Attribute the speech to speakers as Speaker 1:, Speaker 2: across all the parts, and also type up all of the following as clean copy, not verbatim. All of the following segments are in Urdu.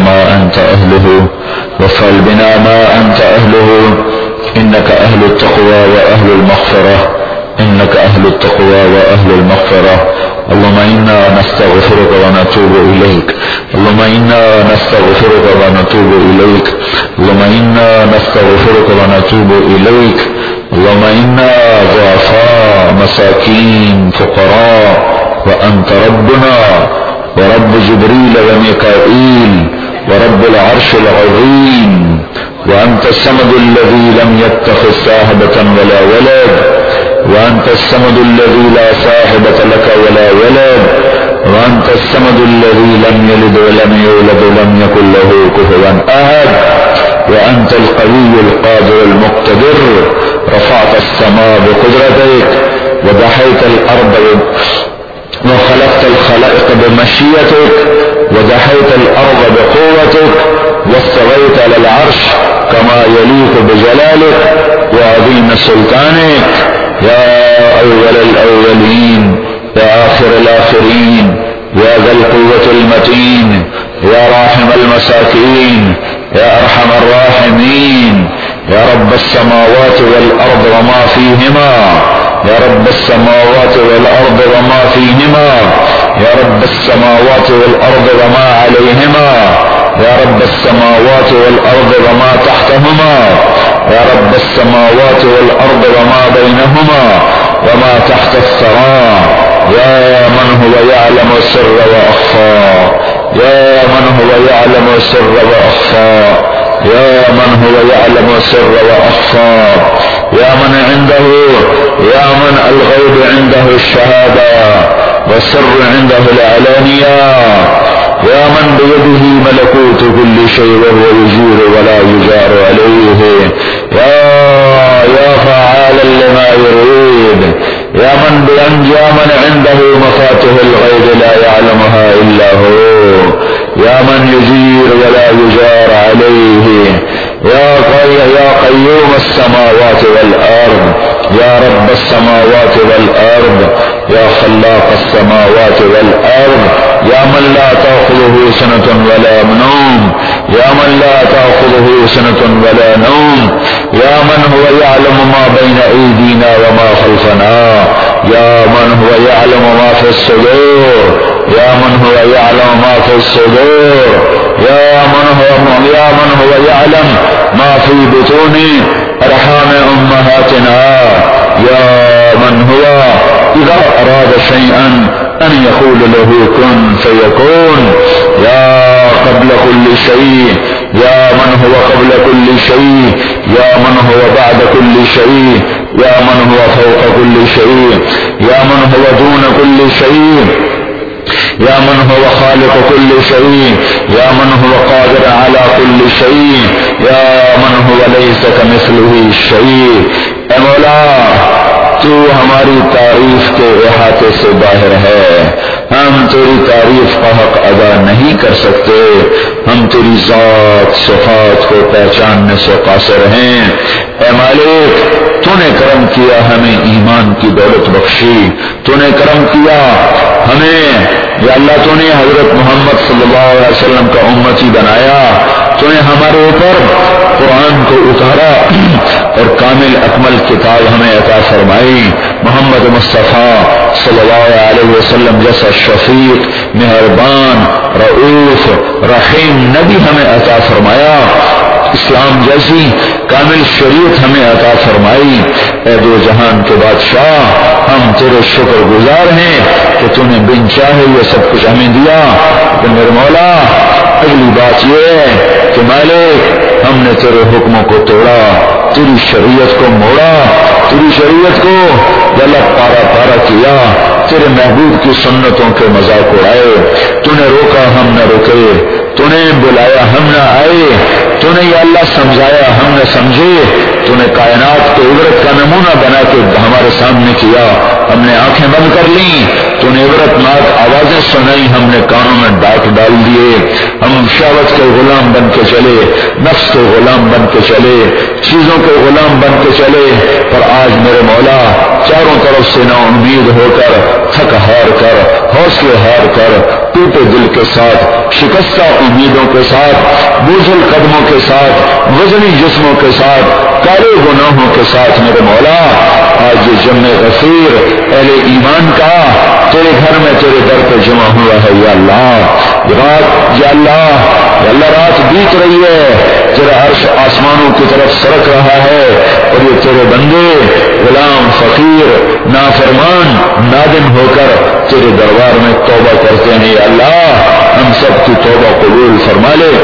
Speaker 1: ما أنت أهله وافعل بنا ما أنت أهله إنك أهل التقوى وأهل المغفرة إنك أهل التقوى وأهل المغفرة اللهم إنا نستغفرك ونتوب إليك اللهم إنا نستغفرك ونتوب إليك اللهم إنا نستغفرك ونتوب إليك اللهم إنا ضعفاء مساكين فقراء وأنت ربنا ورب جبريل وميكائيل ورب العرش العظيم وأنت الصمد الذي لم يتخذ صاحبة ولا ولد وأنت الصمد الذي لا صاحبة لك ولا ولد وأنت الصمد الذي لم يلد ولم يولد ولم يكن له كفوا أحد وأنت القوي القادر المقتدر رفعت السماء بقدرتك ودحيت الأرض وخلقت الخلائق بمشيئتك ودحيت الأرض بقوتك واستويت على العرش كما يليق بجلالك وعظيم سلطانك يا أول الأولين يا آخر الآخرين يا ذا القوة المتين يا راحم المساكين يا أرحم الراحمين يا رب السماوات والأرض وما فيهما يا رب السماوات والأرض وما فيهما يا رب السماوات والأرض وما عليهما يا رب السماوات والأرض وما تحتهما يا رب السماوات والأرض وما بينهما وما تحت الثرى يا من هو يعلم السر وأخفى يا من هو يعلم السر وأخفى يا من هو يعلم السر وأخفى يا من عنده يا من الغيب عنده الشهادة والسر عنده العلانية يا من بيده ملكوت كل شيء وهو يجير ولا يجار عليه يا فعالا لما يريد يا من عنده مفاتيح الغيب لا يعلمها إلا هو يا من يجير ولا يجار عليه يا قيوم السماوات والأرض يا رب السماوات والأرض يا خلاق السماوات والأرض يا من لا تأخذه سنة ولا نوم يا من لا تأخذه سنة ولا نوم يا من هو يعلم ما بين أيدينا وما خلفنا يا من هو يعلم ما في الصدور يا من هو يعلم ما في الصدور يا من هو يعلم ما في بطون أرحام أمهاتنا يا من هو إذا أراد شيئا أن يقول له كن فيكون يا قبل كل شيء يا من هو قبل كل شيء يا من هو بعد كل شيء يا من هو فوق كل شيء يا من هو دون كل شيء يا من هو خالق كل شيء يا من هو قادر على كل شيء يا من هو ليس كمثله شيء اے مولا تو ہماری تعریف کے احاطے سے باہر ہے ہم تیری تعریف کا حق ادا نہیں کر سکتے ہم تیری ذات صفات کو پہچاننے سے قاصر ہیں اے مالک تو نے کرم کیا ہمیں ایمان کی دولت بخشی تو نے کرم کیا ہمیں یا اللہ تو نے حضرت محمد صلی اللہ علیہ وسلم کا امتی بنایا تو نے ہمارے اوپر قرآن کو اتارا اور کامل اکمل کتاب ہمیں عطا فرمائی محمد مصطفیٰ صلی اللہ علیہ وسلم جیسا شفیق مہربان رؤوف رحیم نبی ہمیں عطا فرمایا اسلام جیسی کامل شریعت ہمیں عطا فرمائی اے دو جہان کے بادشاہ ہم تیرے شکر گزار ہیں کہ تو نے بن چاہے یہ سب کچھ ہمیں دیا کہ میرے مولا اگلی بات یہ ہے کہ مالک ہم نے تیرے حکموں کو توڑا تیری شریعت کو موڑا تیری شریعت کو غلط پارا پارا کیا تیرے محبوب کی سنتوں کے مذاق اڑائے تو نے روکا ہم نہ روکے تو نے بلایا ہم نہ آئے تو نے یا اللہ سمجھایا ہم نے سمجھے تو نے کائنات کو عبرت کا نمونہ بنا کے ہمارے سامنے کیا ہم نے آنکھیں بند کر لیں تو نے عبرت ناک آوازیں سنائی ہم نے کانوں میں ڈاک ڈال دیے ہم شہوت کے غلام بن کے چلے، نفس کے غلام بن کے چلے، چیزوں کے غلام بن کے چلے، اور آج میرے مولا چاروں طرف سے نا امید ہو کر، تھک ہار کر، حوصلے ہار کر، ٹوٹے دل کے ساتھ، شکستہ امیدوں کے ساتھ، بوجھل قدموں کے ساتھ، وزنی جسموں کے ساتھ، کالے گناہوں کے ساتھ میرے مولا آج یہ جمع غفیر اہل ایمان کا تیرے گھر میں تیرے در پہ جمع ہوا ہے یا اللہ۔ رات یا اللہ رات بیت رہی ہے، تیرا عرش آسمانوں کی طرف سرک رہا ہے، اور یہ تیرے بندے غلام فقیر نافرمان نادم ہو کر تیرے دربار میں توبہ کرتے ہیں یا اللہ، ہم سب کی توبہ قبول فرما لے۔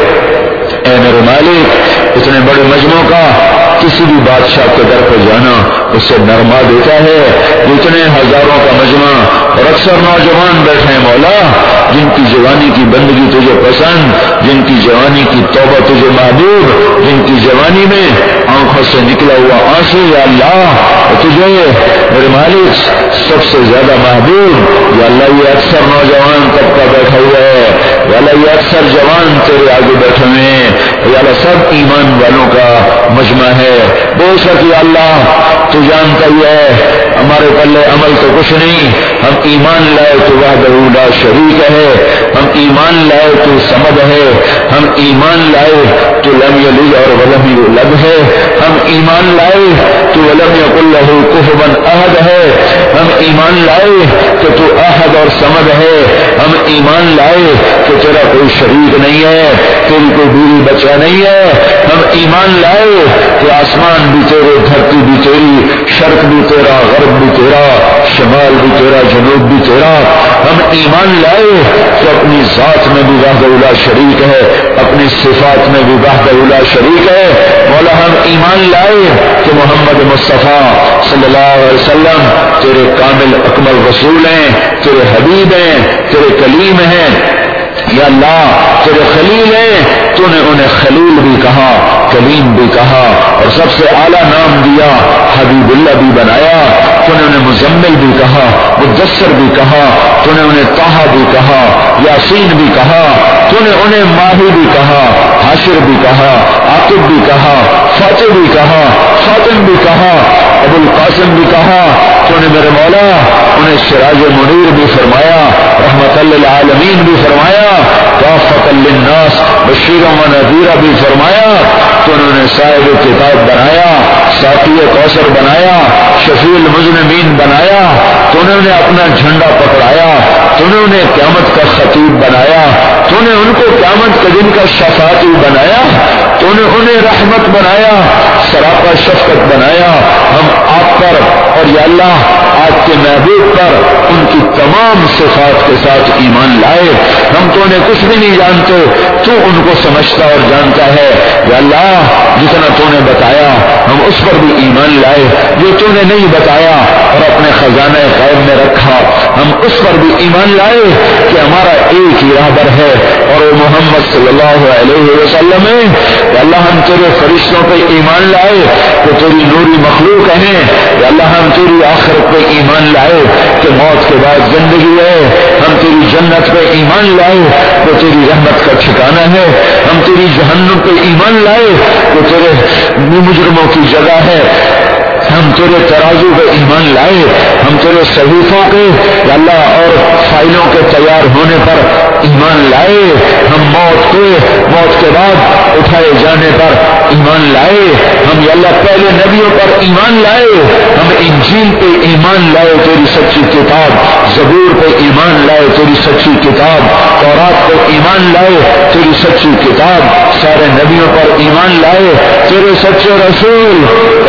Speaker 1: اے میرے مالک، اتنے بڑے مجمع کا کسی بھی بادشاہ کے در پہ جانا اس سے نرما دیتا ہے، اتنے ہزاروں کا مجمع اور اکثر نوجوان بیٹھے ہیں مولا، جن کی جوانی کی بندگی تجھے پسند، جن کی جوانی کی توبہ تجھے محبوب، جن کی جوانی میں آنکھوں سے نکلا ہوا آنسو یا اللہ تجھے میرے مالک سب سے زیادہ محبوب یا اللہ، یہ اکثر نوجوان طبقہ بیٹھا ہوا ہے یا اللہ، یہ اکثر جوان تیرے آگے بیٹھے ہوئے ہیں یا اللہ، سب ایمان والوں کا مجمع ہے۔ بے شک یا اللہ تو جانتا ہی ہے ہمارے پلے عمل تو کچھ نہیں، ہم ایمان لائے تو وحدہ لا شریک ہے، ہم ایمان لائے تو صمد ہے، ہم ایمان لائے تو لم یلد اور ولم یولد ہے، ہم ایمان لائے تو ولم یکن لہ کفوا احد ہے، ہم ایمان لائے کہ تو احد اور صمد ہے، ہم ایمان لائے کہ تیرا کوئی شریک نہیں ہے، تیری کوئی بیوی بچہ نہیں ہے، ہم ایمان لائے کہ آسمان بھی تیرے، دھرتی بھی تیری، شرق بھی تیرا، غرب بھی تیرا، شمال بھی تیرا، جنوب بھی تیرا، ہم ایمان لائے کہ اپنی ذات میں بھی وحدہ لا شریک ہے، اپنی صفات میں بھی وحدہ لا شریک ہے مولا، ہم ایمان لائے کہ محمد مصطفیٰ صلی اللہ علیہ وسلم تیرے کامل اکمل رسول ہیں، تیرے حبیب ہیں، تیرے کلیم ہیں یا اللہ، تیرے خلیل ہیں، تو نے انہیں خلیل بھی کہا، کلیم بھی کہا، اور سب سے اعلیٰ نام دیا حبیب اللہ بھی بنایا، تو نے انہیں مزمل بھی کہا، مدثر بھی کہا، تو نے انہیں طٰہٰ بھی کہا، یاسین بھی کہا، تو نے انہیں ماہی بھی کہا، حاشر بھی کہا، عاقب بھی کہا، فاتح بھی کہا، خاتم بھی کہا، ابو القاسم بھی کہا، تو نے میرے مولا انہیں سراج منیر بھی فرمایا، رحمت للعالمین بھی فرمایا، کافۃ للناس بشیرا و نذیرا بھی فرمایا، تو انہوں نے صاحب کتاب بنایا، ساقی کوثر بنایا، شفیع المذنبین بنایا، تو انہوں نے اپنا جھنڈا پکڑایا، تو انہوں نے قیامت کا خطیب بنایا، تو نے ان کو قیامت کے دن کا شفاعتی بنایا، تو نے انہیں رحمت بنایا، سراپا شفقت بنایا۔ ہم آپ پر اور یا اللہ آپ کے محبوب پر ان کی تمام صفات کے ساتھ ایمان لائے، ہم تو انہیں کچھ بھی نہیں جانتے، تو ان کو سمجھتا اور جانتا ہے یا اللہ، جتنا تو نے بتایا ہم اس پر بھی ایمان لائے، جو تو نے نہیں بتایا اور اپنے خزانہ غیب میں رکھا ہم اس پر بھی ایمان لائے کہ ہمارا ایک ہی راہبر ہے اور وہ محمد صلی اللہ علیہ وسلم ہے یا اللہ، ہم تیرے فرشتوں پہ ایمان لائے کہ تیری نوری مخلوق ہیں یا اللہ، ہم تیری آخرت پہ ایمان لائے کہ موت کے بعد زندگی ہے، ہم تیری جنت پہ ایمان لائے کہ تیری رحمت کا ٹھکانہ ہے، ہم تیری جہنم پہ ایمان لائے کہ تیرے مجرموں کی جگہ ہے، ہم تیرے ترازو پہ ایمان لائے، ہم تیرے صحیفوں کے یا اللہ اور فائلوں کے تیار ہونے پر ایمان لائے، ہم موت کے بعد اٹھائے جانے پر ایمان لائے، ہم یا اللہ پہلے نبیوں پر ایمان لائے، ہم انجیل پہ ایمان لائے تیری سچی کتاب، زبور پہ ایمان لائے تیری سچی کتاب، تورات پہ ایمان لائے تیری سچی کتاب، سارے نبیوں پر ایمان لائے تیرے سچے رسول،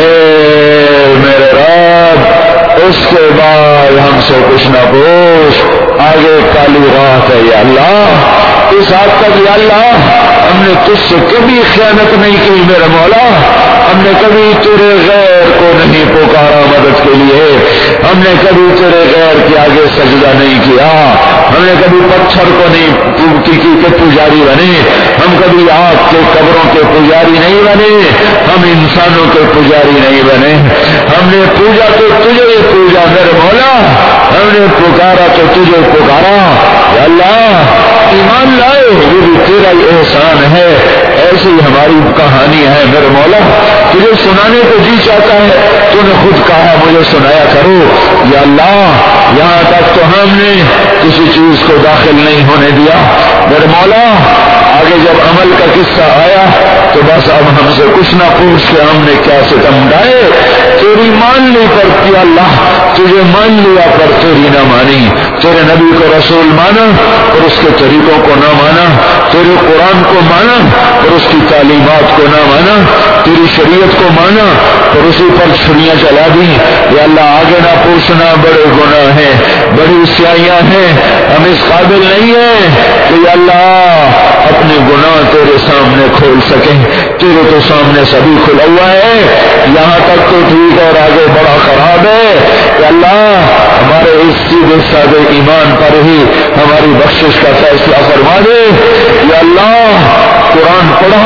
Speaker 1: میرے رب اس کے بعد ہم سے کچھ نہ پوچھ، آگے کالی رات ہے یا اللہ، اس حد تک یا اللہ ہم نے تجھ سے کبھی خیانت نہیں کی میرے مولا، ہم نے کبھی تیرے غیر کو نہیں پکارا مدد کے لیے، ہم نے کبھی تیرے غیر کے آگے سجدہ نہیں کیا، ہم نے کبھی پتھر کو نہیں کے پجاری بنے، ہم کبھی آگ کے قبروں کے پجاری نہیں بنے، ہم انسانوں کے پجاری نہیں بنے، ہم نے پوجا تو تجھے پوجا میرے مولا، ہم نے پکارا تو تجھے پکارا اللہ ایمان لائے یہ بھی تیرا ہی احسان ہے. ایسی ہماری کہانی ہے میرے مولا, تجھے سنانے کو جی چاہتا ہے, تو نے خود کہا مجھے سنایا کرو. یا اللہ یہاں تک تو ہم نے کسی چیز کو داخل نہیں ہونے دیا میرے مولا. آگے جب عمل کا قصہ آیا تو بس اب ہم سے کچھ نہ پوچھ کے ہم نے کیا ستم ڈائے. تیری مان لی پر کیا اللہ, تجھے مان لیا پر تیری نہ مانی. تیرے نبی کو رسول مانا اور اس کے طریقوں کو نہ مانا, تیرے قرآن کو مانا اور اس کی تعلیمات کو نہ مانا, تیری شریعت کو مانا اور اسی پر چھریاں چلا دی. یا اللہ آگے نہ پوچھنا, بڑے گناہ ہیں, بڑی سیاہیاں ہیں, ہم اس قابل نہیں ہیں کہ یا اللہ اپنے گناہ تیرے سامنے کھول سکیں. تیرے تو سامنے سبھی کھلا ہوا ہے, یہاں تک تو ٹھیک اور آگے بڑا خراب ہے. کہ اللہ ہمارے اس سیدھے سادے ایمان پر ہی ہماری بخشش کا فیصلہ فرما دے. یا اللہ قرآن پڑھا,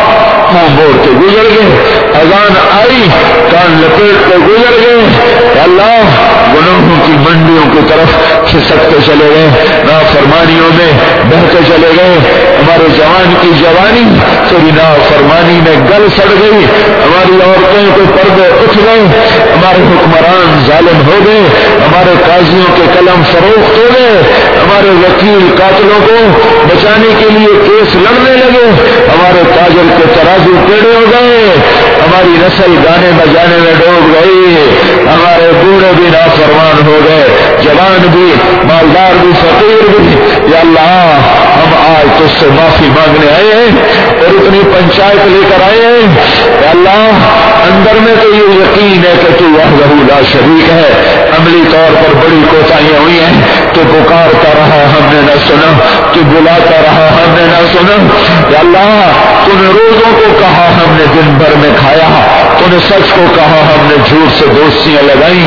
Speaker 1: منہ موڑ کے گزر گئے, اذان آئی کان لپیٹ کے گزر گئے. اللہ گناہوں کی منڈیوں کی طرف کھسکتے چلے گئے, نافرمانیوں میں بہتے چلے گئے. ہمارے جوان کی جوانی تیری نافرمانی میں گل سڑ گئی. ہماری عورتیں کو پردے اٹھ گئے, ہمارے حکمران ظالم ہو گئے, ہمارے قاضیوں کے قلم فروخت ہو گئے, ہمارے وکیل قاتلوں کو بچانے کے لیے کیس لڑنے لگے, ہمارے تاجر کے ترازو ٹیڑھے ہو گئے, ہماری نسل گانے بجانے میں ڈوب گئی, ہمارے بوڑھے بھی نافرمان ہو گئے, جوان بھی, مالدار بھی, فقیر بھی. یا اللہ ہم آج تجھ سے معافی مانگنے آئے ہیں اور اتنی پنچایت لے کر آئے ہیں. یا اللہ اندر میں تو یہ یقین ہے کہ تو وحدہ لا شریک ہے, عملی طور پر بڑی کوتاہیاں ہوئی ہیں. تو پکارتا رہا ہم نے نہ سنا, تو بلاتا رہا ہم نے نہ سنا. یا اللہ تو نے روزوں کو کہا ہم نے دن بھر میں کھایا, تو نے سچ کو کہا ہم نے جھوٹ سے دوستیاں لگائیں,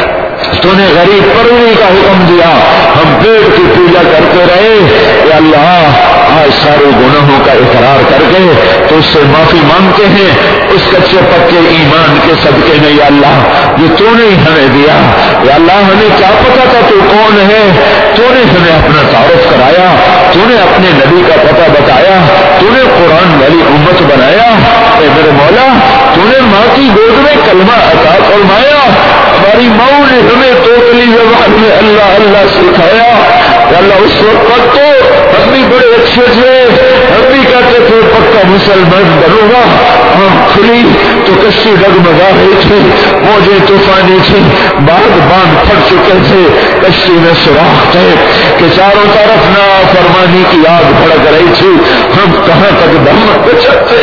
Speaker 1: تو نے غریب پروری کا حکم دیا ہم پیٹ کی پوجا کرتے رہے. یا اللہ آج سارے گناہوں کا اقرار کر کے تو اس سے معافی مانگتے ہیں اس کچے پکے ایمان کے صدقے میں. یا اللہ یہ تو نے ہمیں دیا. یا اللہ ہمیں کیا پتا تھا تو کون ہے, تو نے ہمیں اپنا تعارف کرایا, تو نے اپنے نبی کا پتہ بتایا, تو نے قرآن والی امت بنایا. اے میرے مولا تو نے ماں کی گود میں کلمہ عطا فرمایا, ہماری ماں نے ہمیں توتلی زبان میں اللہ اللہ سکھایا. اللہ اس وقت تو ہم بھی بڑے اچھے تھے, ہم بھی کہتے تھے پکا مسلمان بنوں گا. آنکھ کھلی تو کشتی ڈگمگا رہی تھی, موجیں طوفانی تھی, باندھ پھٹ چکے تھے, کشتی میں سوراخ تھے کہ چاروں طرف نافرمانی کی آگ بھڑک رہی تھی. ہم کہاں تک دم بچتے,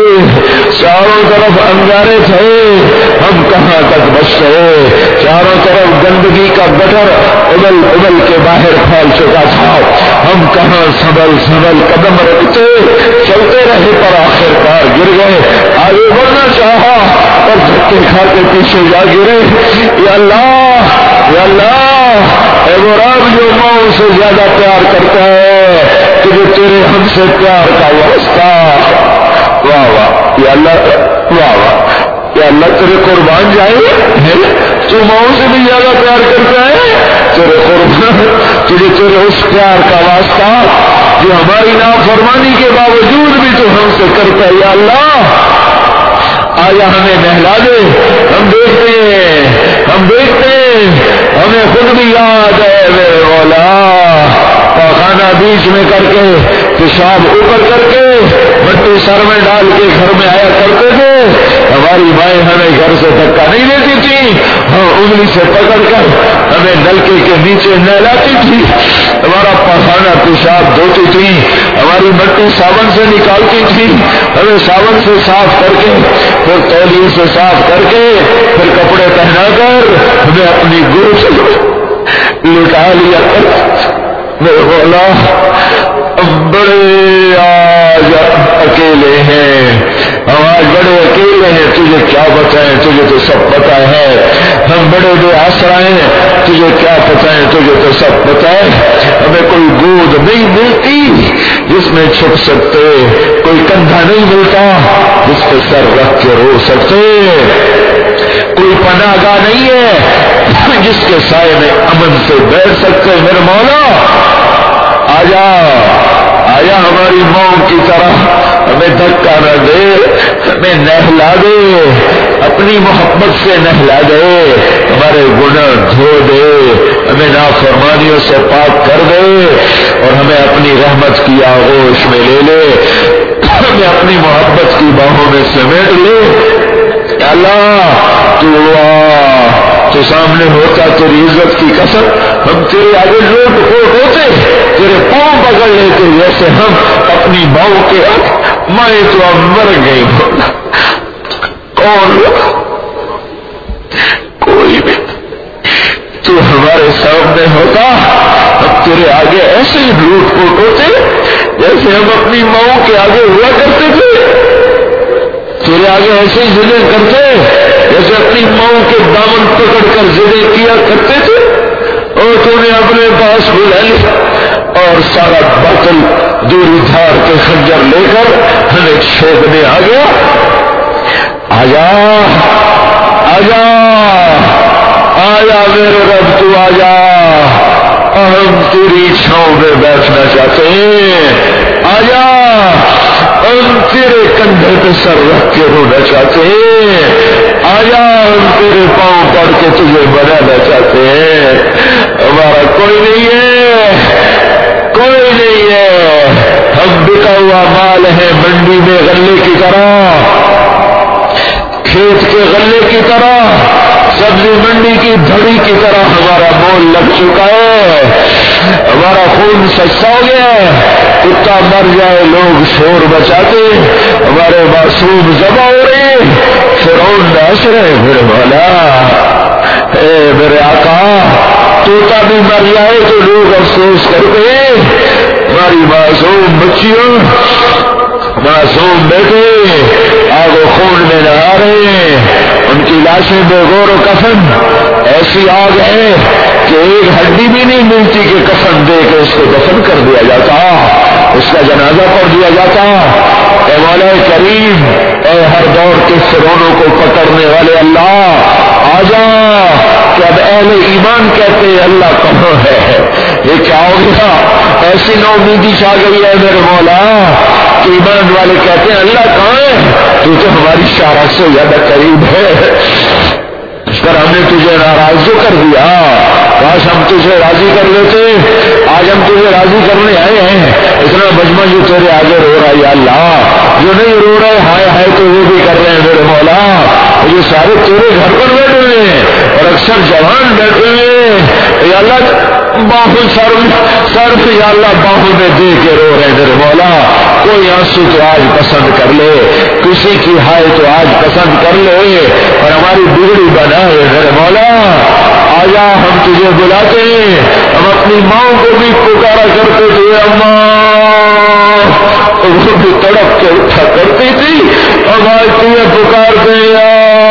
Speaker 1: چاروں طرف انگارے تھے, ہم کہاں تک بچتے. چاروں طرف گندگی کا گٹر ابل ابل کے باہر پھیل چکا تھا, ہم کہاں سنبھل قدم رکھتے, چلتے رہے پر آخر کار گر گئے. آگے بڑھنا چاہا پر دھکے کھا کے پیچھے جا گرے. یا اللہ یا اللہ اے وہ رب جو ماں سے زیادہ پیار کرتا ہے, تجھے تیرے ہم سے پیار کا واسطہ. واہ واہ یا اللہ, واہ واہ یا اللہ تیرے قربان جائے, تو ماؤں سے بھی زیادہ پیار کرتا ہے. تیرے قربان تجھے تیرے اس پیار کا واسطہ جو ہماری نافرمانی کے باوجود بھی تو ہم سے کرتا ہے. یا اللہ آیا ہمیں نہلا دے, ہم دیکھتے ہیں ہمیں خود بھی یاد ہے میرے مولا, پاخانہ بیچ میں کر کے, پیشاب اوپر کر کے, مٹی سر میں ڈال کے گھر میں آیا کرتے تھے. ہماری مائیں ہمیں گھر سے دھکا نہیں دیتی تھی, ہم انگلی سے پکڑ کر ہمیں نلکے کے نیچے نہلاتی تھی, ہمارا پاخانہ پیشاب دھوتی تھی, ہماری مٹی صابن سے نکالتی تھی, ہمیں صابن سے صاف کر کے پھر تولیے سے صاف کر کے پھر کپڑے پہنا کر ہمیں اپنی گرو سے لٹا لیا. میرے مولا بڑے آج اکیلے ہیں, ہم آج بڑے اکیلے ہیں, تجھے کیا بتائیں, تجھے تو سب پتا ہے. ہم بڑے بے آسرا ہیں, تجھے کیا بتائیں, تجھے تو سب پتا ہے. ہمیں کوئی گود نہیں ملتی جس میں چھپ سکتے, کوئی کندھا نہیں ملتا جس پہ سر رکھ کے رو سکتے, کوئی پناہ گاہ نہیں ہے جس کے سائے میں امن سے بیٹھ سکتے. میرے مولا آجا آجا ہماری ماں کی طرح ہمیں دھکا نہ دے، ہمیں نہلا دے، اپنی محبت سے نہلا دے، ہمارے گناہ دھو دے، ہمیں نافرمانیوں سے پاک کر دے اور ہمیں اپنی رحمت کی آغوش میں لے لے، ہمیں اپنی محبت کی باہوں میں سمیٹ لے۔ یا اللہ تو سامنے ہوتا تیری عزت کی قسم ہم تیرے آگے لوٹ پوٹ ہوتے، تیرے پاؤں پکڑ لیتے جیسے ہم اپنی ماؤں کے مائیں تو اب مر گئی، کون کوئی بھی تو ہمارے سامنے ہوتا ہم تیرے آگے ایسے ہی لوٹ پوٹ ہوتے جیسے ہم اپنی ماؤں کے آگے ہوا کرتے تھے، تیرے آگے ایسے ہی ضلع کرتے جیسے اپنی ماؤں کے دامن پکڑ کر ضلع کیا کرتے تھے، اور تو نے اپنے پاس بلا لیا اور سارا باطل دوری دھار کے خنجر لے کر ہمیں چھیدنے آ گیا۔ آجا آجا آجا میرے رب تو آجا، ہم تیری چھاؤں میں بیٹھنا چاہتے ہیں، آجا ہم تیرے کندھے پہ سر رکھ کے رونا چاہتے ہیں، آجا ہم تیرے پاؤں پڑ کے تجھے بنانا چاہتے ہیں۔ ہمارا کوئی نہیں ہے، کوئی نہیں ہے، ہم بکا ہوا مال ہے، منڈی میں غلے کی طرح، کھیت کے غلے کی طرح، سبزی منڈی کی دھڑی کی طرح ہمارا مول لگ چکا ہے، ہمارا خون سستا ہو گیا ہے، کتا مر جائے لوگ شور بچاتے، ہمارے معصوم ذبح ہو رہے، فرعون ناچ رہے، میرے مولا اے میرے آقا، طوطا بھی مر جائے تو لوگ افسوس کرتے، ہماری معصوم بچیوں، معصوم بیٹے آگ و خون میں نہا رہے ہیں، ان کی لاشیں بے غور و کفن، ایسی آگ ہے کہ ایک ہڈی بھی نہیں ملتی کہ کفن دے کے اس کو دفن کر دیا جاتا، اس کا جنازہ پڑھ دیا جاتا۔ اے مولا کریم، اے ہر دور کے فرعونوں کو پکڑنے والے اللہ، آجا کہ اب اہل ایمان کہتے ہیں اللہ کہاں ہے، یہ کیا ہو گیا، ایسی نومیدی چھا گئی ہے میرے مولا کہ ایمان والے کہتے ہیں اللہ کہاں ہے، تو ہماری شارع سے زیادہ قریب ہے، پر ہم نے تجھے ناراض جو کر دیا، کاش ہم تجھے راضی کر لیتے، آج ہم تجھے راضی کرنے آئے ہیں، اتنا مجمع جو تیرے آگے رو رہا ہے یا اللہ، جو نہیں رو رہے ہائے ہائے تو وہ بھی کر رہے ہیں میرے مولا، یہ سارے تیرے گھر پر بیٹھے ہوئے ہیں اور اکثر جوان بیٹھے ہوئے ہیں، یا اللہ باہو صرف یا اللہ باہو میں دے کے رو رہے میرے مولا، کوئی آنسو تو آج پسند کر لے، کسی کی ہائے تو آج پسند کر لے اور ہماری بگڑی بنا ہے میرے مولا، آجا ہم تجھے بلاتے ہیں، ہم اپنی ماں کو بھی پکارا کرتے تھے اماں، وہ بھی تڑپ کے اٹھا کرتی تھی، اب آج تجھے پکارتے ہیں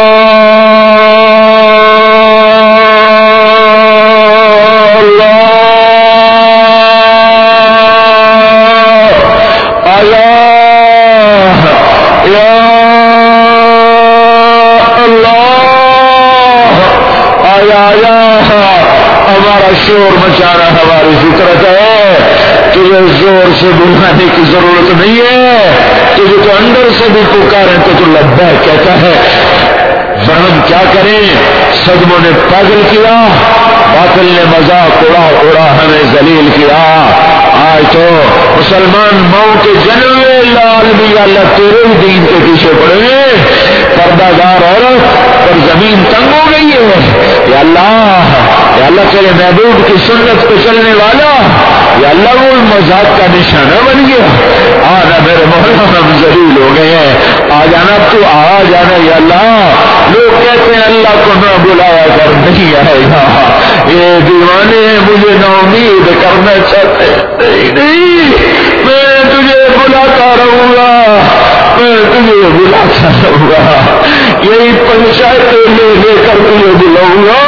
Speaker 1: شور مچانا ہماری فطرت ہے، تجھے زور سے بلانے کی ضرورت نہیں ہے، تجھے تو اندر سے بھی پکاریں تو لبیک کہتا ہے، پر ہم کیا کریں، صدموں نے پاگل کیا، باطل نے مذاق اڑا ہمیں ذلیل کیا، آج تو مسلمان ماؤں کے جنم میں لال بھی اللہ تیرے ہی دین کے پیچھے پڑے گے، پردہ دار عورت اور زمین تنگ ہو گئی ہے، یا اللہ تیرے محبوب کی سنت پہ چلنے والا، یا اللہ وہ مذاق کا نشانہ بن گیا، آنا میرے مولا ہم ذلیل ہو گئے ہیں، آ جانا تو آ جانا یا اللہ، لوگ کہتے ہیں اللہ کو نہ بلایا کر نہیں آئے گا، یہ دیوانے مجھے نا امید کرنا چاہتے نہیں، میں تجھے بلاتا رہوں گا، میں تجھے بلاتا رہوں گا، یہی پنچایتیں لے کر تجھے بلاؤں گا،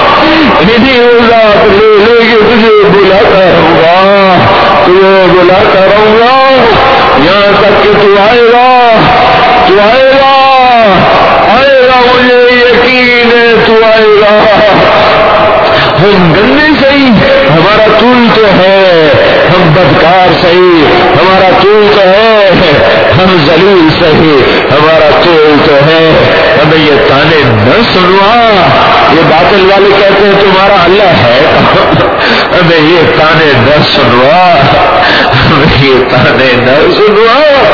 Speaker 1: ذات لے کے تجھے بلاتا رہوں گا، تجھے بلاتا رہوں گا، یہاں تک کہ تو آئے گا، مجھے یقین ہے تو آئے گا، ہم گندے صحیح، ہمارا طول تو ہے، ہم بد گنہگار سہی ہمارا تو تو ہے، ہم ذلیل سہی ہمارا تو ہے، ہمیں یہ تانے نہ سنوا۔ یہ باطل والے کہتے ہیں تمہارا اللہ ہے، ہمیں یہ تانے نہ سنوا، ہمیں یہ تانے نہ سنوا،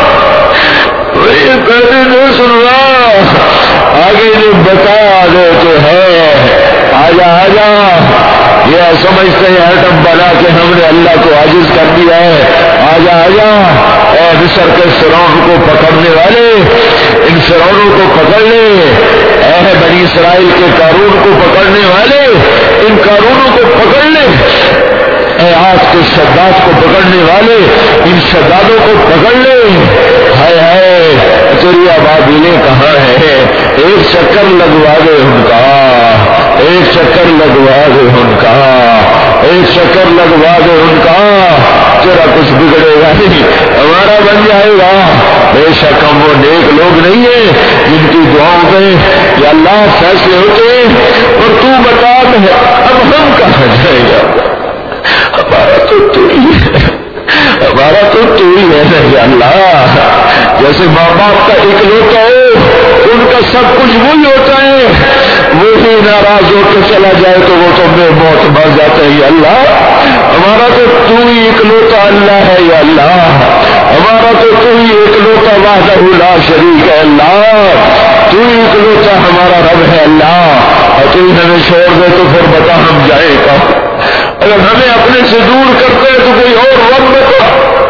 Speaker 1: یہ تانے نہ سنوا۔ آگے جو بتا دے تو ہے، آجا آجا۔ یہ سمجھتے ہیں ایٹم بنا کے ہم نے اللہ کو عاجز کر دیا ہے، آجا آجا۔ اے مصر کے فرعون کو پکڑنے والے، ان فرعونوں کو پکڑ لے، اے بنی اسرائیل کے قارون کو پکڑنے والے، ان قارونوں کو پکڑ لے، اے آج کے شداد کو پکڑنے والے، ان شدادوں کو پکڑ لے۔ ہائے ہائے تیری ابابیلیں کہاں ہے؟ ایک چکر لگوا دے ان کا، ایک چکر لگوا دے ان کا، ایک چکر لگوا دے ان کا، تیرا کچھ بگڑے گا نہیں، ہمارا بن جائے گا۔ بے شک ہم وہ نیک لوگ نہیں ہیں جن کی دعاؤں میں یا اللہ فیصلے ہوتے ہیں، اور تو بتا دے اب ہم کہاں جائے گا؟ ہمارا تو ہی ہے، ہمارا تو ہی ہے یا اللہ۔ جیسے ماں باپ کا اکلوتا ہو، ان کا سب کچھ وہی ہوتا ہے، وہی ناراض ہو کے چلا جائے تو وہ تو بے موت مر جاتے ہیں یا اللہ۔ ہمارا تو ہی اکلوتا اللہ ہے یا اللہ، ہمارا تو ہی اکلوتا وحدہ لا شریک ہے اللہ، تو ہی اکلوتا ہمارا رب ہے اللہ۔ اور تو ہمیں چھوڑ دے تو پھر بتا ہم جائیں کہاں؟ اگر ہمیں اپنے سے دور کرتے ہیں تو کوئی اور رب بتا،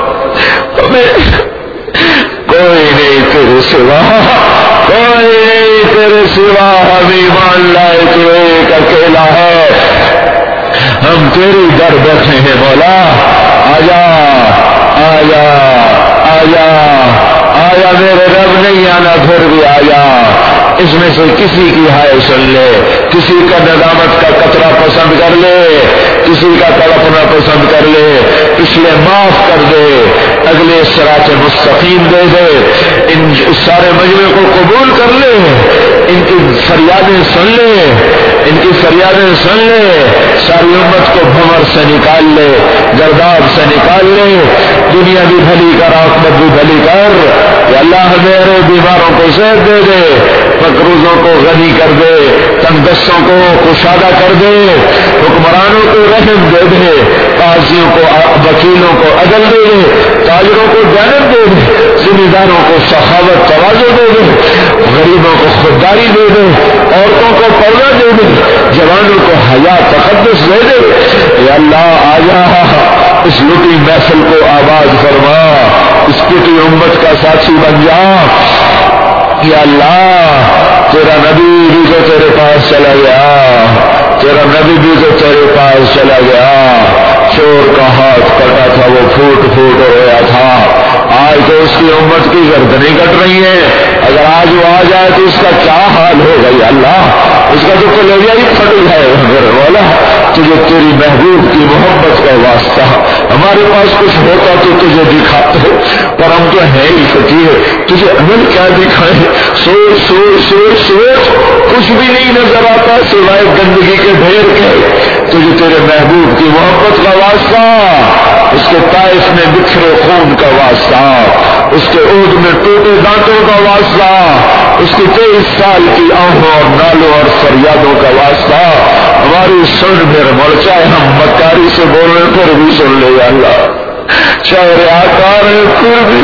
Speaker 1: ہمیں کوئی نہیں تیرے سوا، کوئی نہیں تیرے سوا، ہم ایمان لائے تو ایک اکیلا ہے، ہم تیری در بیٹھے ہیں مولا۔ آجا آجا آجا آجا میرے رب، نہیں آنا پھر بھی آجا۔ اس میں سے کسی کی ہائے سن لے، کسی کا ندامت کا قطرہ پسند کر لے، کسی کا تڑپنا پسند کر لے، پچھلے معاف کر دے، اگلے صراط مستقیم دے دے، ان سارے مجمع کو قبول کر لے، ان کی فریادیں سن لے، ان کی فریادیں سن لے، ساری امت کو بھنور سے نکال لے، گرداب سے نکال لے، دنیا بھی بھلی کر آخرت بھی بھلی کر۔ یا اللہ میرے بیماروں کو صحت دے دے، مقروضوں کو غنی کر دے، تنگ دستوں کو کشادہ کر دے، حکمرانوں کو رحم دے دے، قاضیوں کو وکیلوں کو عدل دے دے، تاجروں کو جانب دے دے، ذمہ داروں کو سخاوت تواضع دے دے، غریبوں کو خودداری دے دے، عورتوں کو پردہ دے دے، جوانوں کو حیا تقدس دے دے۔ یا اللہ آجا اس لٹی محفل کو آباد فرما، اس ٹوٹی امت کا ساتھی بن جا۔ یا اللہ تیرا نبی بھی تو تیرے پاس چلا گیا، تیرا نبی بھی تو تیرے پاس چلا گیا، چور کا ہاتھ کٹا تھا وہ پھوٹ پھوٹ رویا تھا، آج تو اس کی امت کی گردنیں کٹ رہی ہیں، اگر آج وہ آ جائے تو اس کا کیا حال ہوگا یا اللہ؟ اس کا تو کلیجہ ہی پھٹ جائے گا میرے مولا۔ تجھے تیری محبوب کی محبت کا واسطہ، ہمارے پاس کچھ ہوتا تو تجھے دکھاتے، پر ہم تو ہے ہی فقیر، تجھے عمل کیا دکھائیں؟ سوچ سوچ سوچ سوچ، کچھ بھی نہیں نظر آتا سوائے گندگی کے ڈھیر کے۔ تجھے تیرے محبوب کی محبت کا واسطہ، اس کے طائف میں بکھرے خون کا واسطہ، اس کے عود میں ٹوٹے دانتوں کا واسطہ، اس کی 23 سال کی آہوں اور نالوں اور فریادوں کا واسطہ، ہماری سن میرے مول، چاہے ہم مکاری سے بول رہے پھر بھی سن لے یا اللہ، چاہے ریاکار ہے پھر بھی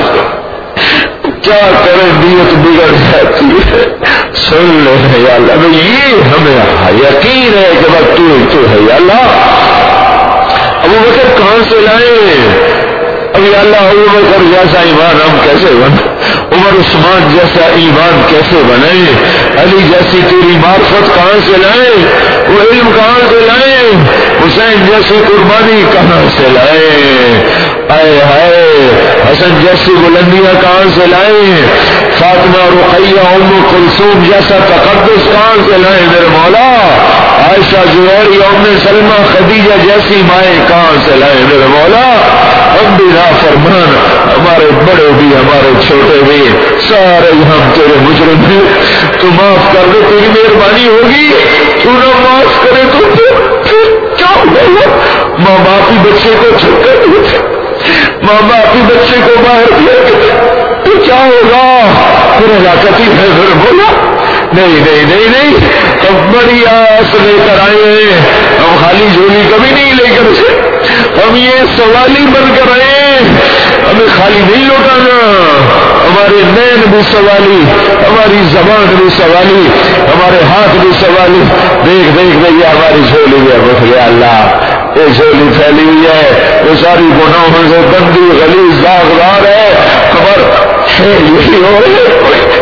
Speaker 1: کیا کرے نیت بگڑ جاتی ہے، سن لے یا اللہ۔ یہ ہمیں یقین ہے کہ بس تو ہے یا اللہ۔ ابو بکر کہاں سے لائے؟ اب یا اللہ ابو بکر جیسا ایمان ہم کیسے بنے؟ عمر عثمان جیسا ایمان کیسے بنے؟ علی جیسی تیری معرفت کہاں سے لائے؟ وہ علم کہاں سے لائے؟ حسین جیسی قربانی کہاں سے لائے؟ آئے ہائے حسن جیسی بلندیاں کہاں سے لائے؟ فاطمہ رقیہ ام کلثوم جیسا تقدس کہاں سے لائے میرے مولا؟ عائشہ زبیر ام سلمہ خدیجہ جیسی مائیں کہاں سے لائے میرے مولا؟ ہم بھی نافرمان، ہمارے بڑے بھی ہمارے چھوٹے بھی سارے ہم تیرے مجرم ہیں، تو معاف کر دے، تیری مہربانی ہوگی، تو نہ معاف کرے تو پھر کیا ہوگا؟ ماں باپ ہی بچے کو چھوڑ کر دیتے، ماں باپ ہی بچے کو باہر پھینک تو کیا ہوگا؟ پھر ہلاکت ہی ہے. پھر بولا نہیں ہم بڑی آس لے کر آئے ہیں. ہم خالی جھولی کبھی نہیں لے کر، ہم یہ سوالی بن کر آئے ہیں. ہمیں خالی نہیں لوٹانا. ہمارے نین بھی سوالی، ہماری زبان بھی سوالی، ہمارے ہاتھ بھی سوالی. دیکھ بھیا ہماری جھولی ہے. بس یا اللہ یہ جھولی پھیلی ہوئی ہے، وہ ساری گناہوں سے گندی غلیظ داغدار ہے. خبر ہے یہی ہو رہی ہے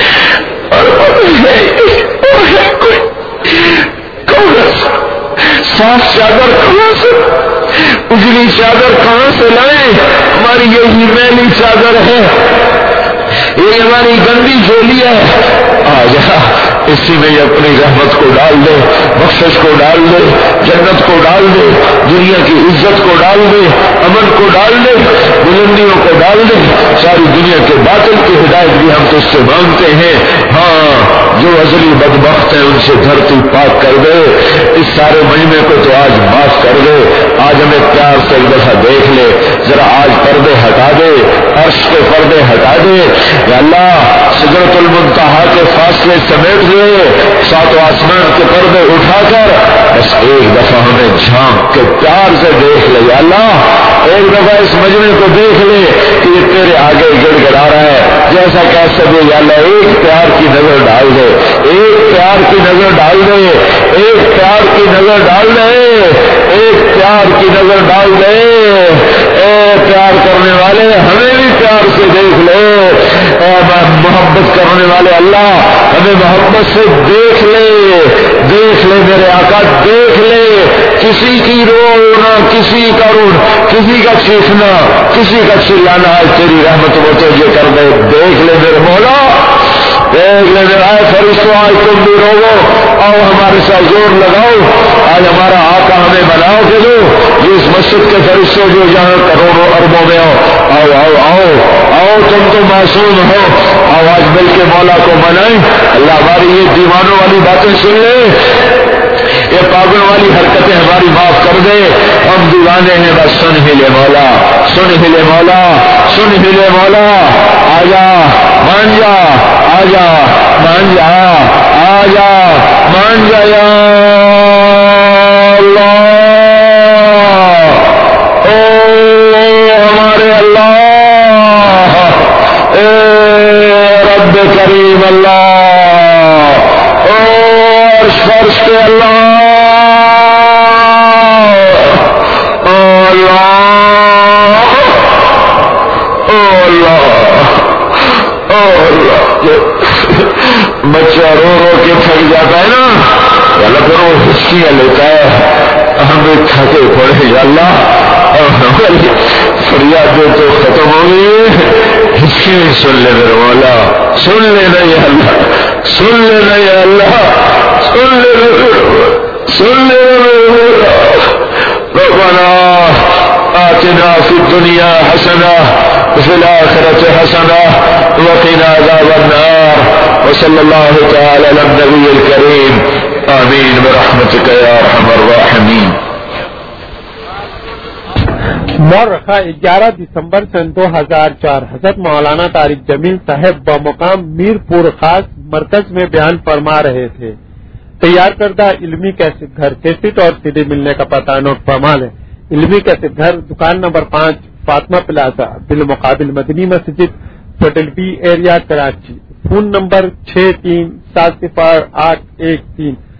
Speaker 1: کوئی صاف چادر کہاں سے، اجلی چادر کہاں سے لائیں؟ ہماری یہی میلی چادر ہے، یہ ہماری گندی جھولی ہے. آ جا اسی میں اپنی رحمت کو ڈال دے، بخشش کو ڈال دے، جنت کو ڈال دے، دنیا کی عزت کو ڈال دے، امن کو ڈال دے، بلندیوں کو ڈال دے. ساری دنیا کے باطل کی ہدایت بھی ہم تو اس سے مانگتے ہیں. ہاں جو ازلی بدبخت ہیں ان سے دھرتی پاک کر دے. اس سارے مجمع کو تو آج معاف کر دے. آج ہمیں پیار سے ایک دفعہ دیکھ لے. ذرا آج پردے ہٹا دے، عرش کے پردے ہٹا دے. یا اللہ سدرۃ المنتہا کے فاصلے سمیٹ دے، ساتوں آسمان کے پردے اٹھا کر بس ایک دفعہ ہمیں جھانک کے پیار سے دیکھ لے. یا اللہ ایک دفعہ اس مجمع کو دیکھ لے کہ یہ تیرے آگے گڑ گڑا رہا ہے جیسا کہہ سکے. یا اللہ ایک پیار کی نظر ڈال دے، ایک پیار کی نظر ڈال دے، ایک پیار کی نظر ڈال دے، ایک پیار کی نظر ڈال دے. اے پیار کرنے والے ہمیں بھی پیار سے دیکھ لے. اے محبت کرنے والے اللہ ہمیں محبت سے دیکھ لے. دیکھ لے میرے آقا، دیکھ لے. کسی کی رونا، کسی کا رونا، کسی کا چیخنا، کسی کا چلانا ہے تیری رحمت متوجہ کر دے. دیکھ لے میرے مولا، دیکھ لے میرا فرشتوں آج تم بھی رو، آؤ ہمارے ساتھ زور لگاؤ. آج ہمارا آقا ہمیں بناؤ کہ دو یہ اس مسجد کے فرشتے جو یہاں کروڑوں اربوں میں آؤ آؤ آؤ آؤ تم تو معصوم ہو. آؤ آج مل کے مولا کو منائیں. اللہ ہماری یہ دیوانوں والی باتیں سن لے، یہ پاگلوں والی حرکتیں ہماری معاف کر دے. ہم دیوانے ہیں بس سن ہی لے مولا، سن ہی لے مولا، سن ہی لے مولا. آجا مان جا، آجا مان جا، آجا مان جا یا اللہ. او ہمارے اللہ، اے رب کریم اللہ، او عرش فرش کے اللہ، بچہ رو رو کے تھک جاتا ہے نا، غلط رو ہسکیاں لیتا ہے، ہمیں تھکے پڑے. یا اللہ ہماری فریادیں تو ختم ہو گئی ہے، ہسکیاں سن لے میرے مولا، سن لینا یا اللہ، سن لینا یا اللہ، سن لینا، سن لینا. ربنا آتنا فی الدنیا حسنہ وفی الآخرة حسنة وقنا عذاب النار وصلی اللہ تعالی علی النبی الکریم. آمین برحمتک یا ارحم الراحمین.
Speaker 2: مورخہ 11 دسمبر سن 2004 حضرت مولانا طارق جمیل صاحب بمقام میر پور خاص مرکز میں بیان فرما رہے تھے. تیار کردہ علمی کیسٹ گھر، کیسٹ اور CD ملنے کا پتہ نوٹ فرما لیں. علمی کیسٹ گھر، دکان نمبر 5 فاطمہ پلازا بالمقابل مدنی مسجد، hotel B area, Karachi. Phone number 6370 813